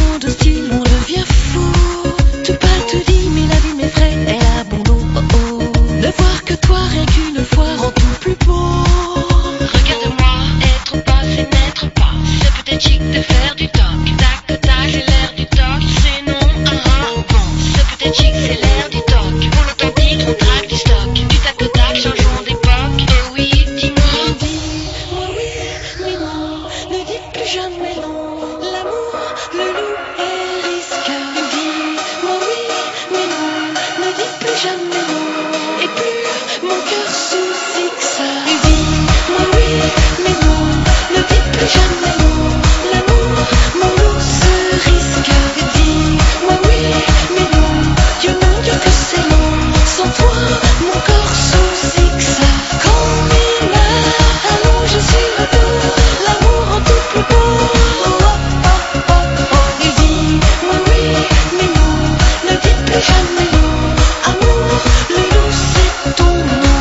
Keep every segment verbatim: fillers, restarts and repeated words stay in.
changement de style, on devient fou. Tout pas tout dit, mais la vie m'effraie, elle a bon dos, oh oh. Ne voir que toi rien qu'une fois rend tout plus beau. Regarde-moi, être pas c'est n'être pas. C'est peut-être chic de faire du toc. Tac, tac, c'est l'air du toc. C'est non, ah ah, bon. C'est peut-être chic, c'est l'air du toc. Pour l'authentique, on traque du stock. Du tac, tac, changeons d'époque. Oh oui, dis-moi. Dis-moi oui, mais non, ne dites plus jamais non. L'amour, le loup est risque. Dis-moi oui, mais non, ne dites plus jamais non. Et plus mon cœur soucie que ça. Dis-moi oui, mais non, ne dites plus jamais non. L'amour, mon loup se risque. Dis-moi oui, mais non, Dieu mon Dieu que c'est long. Sans toi, mon corps soucie que ça. Quand il meurt, allons, je suis retour. L'amour en tout plus beau. Oh, oh, oh, oh, oh. Dis-moi oui, mais non, ne dites plus jamais non. Amour, le loup c'est ton nom.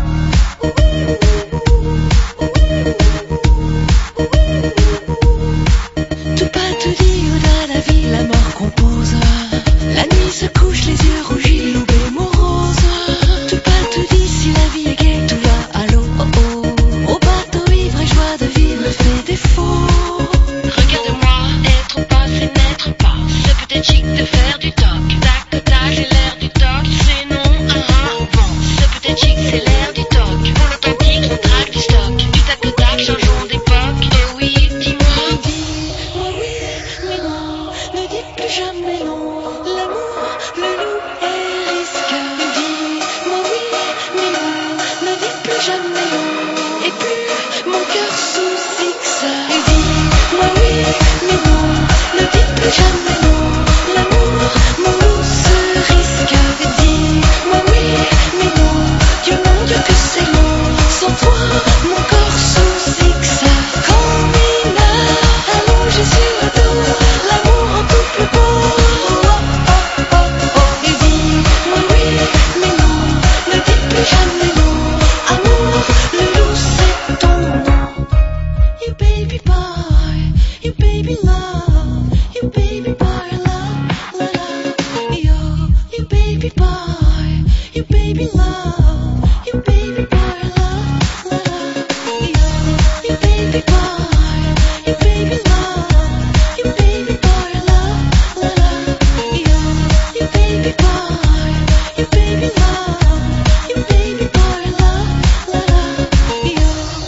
Tout pas tout dit, au-delà la vie, la mort compose. La nuit se couche, les yeux rougis, l'aube est morose. Tout pas tout dit, si la vie est gaie, tout va à l'eau, oh oh. Au bateau ivre et joie de vivre me fait défaut. Regarde-moi, être pas c'est n'être pas. C'est peut-être chic de faire du toc. Tac, tac, c'est l'air du toc. C'est non, ah ah, bon. C'est peut-être chic, c'est l'air du toc. Pour l'authentique, on traque du stock. Du tac, tac, changeons d'époque. Oh oui, dis-moi. Dis-moi oui, mais non, ne dites plus jamais non. L'amour, le loup est risque. Dis-moi oui, mais non, ne dites plus jamais non. Et plus mon cœur soucie que ça. Dis-moi oui, mais non, ne dites plus jamais non. L'amour, mon loup se risque. Dis-moi oui, mais non, Dieu mon Dieu que c'est long. Sans toi, mon corps soucie que ça. Quand il meurt, allons, je suis retour. L'amour en tout plus beau. Oh, oh, oh, oh. Dis-moi oui, mais non, ne dites plus jamais non. Amour, le loup c'est ton nom. You baby boy, you baby love, you baby boy love, la la. Yo, you baby boy, you baby love, you baby boy love, la la. Yo, you baby boy, you baby love, you baby boy love, la la. Yo, you baby boy, you baby love, you baby boy love, la la. Yo.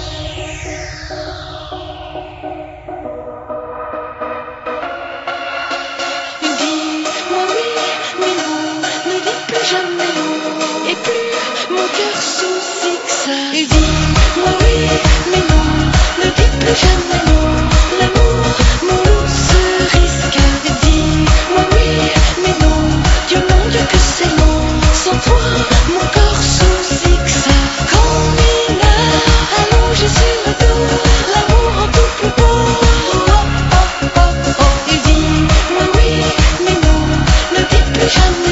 Dis-moi oui, mais non, ne dites plus jamais non. Et plus mon cœur soucie que ça. Dis-moi oui, mais non, ne dites plus jamais non. L'amour, mon loup se risque. Dis-moi oui, mais non, Dieu mon Dieu que c'est long. Sans toi, mon corps soucie que ça. Quand il meurt, allons, je suis retour. L'amour en tout plus beau. Oh, oh, oh, oh. Dis-moi oui, mais non, ne dites plus jamais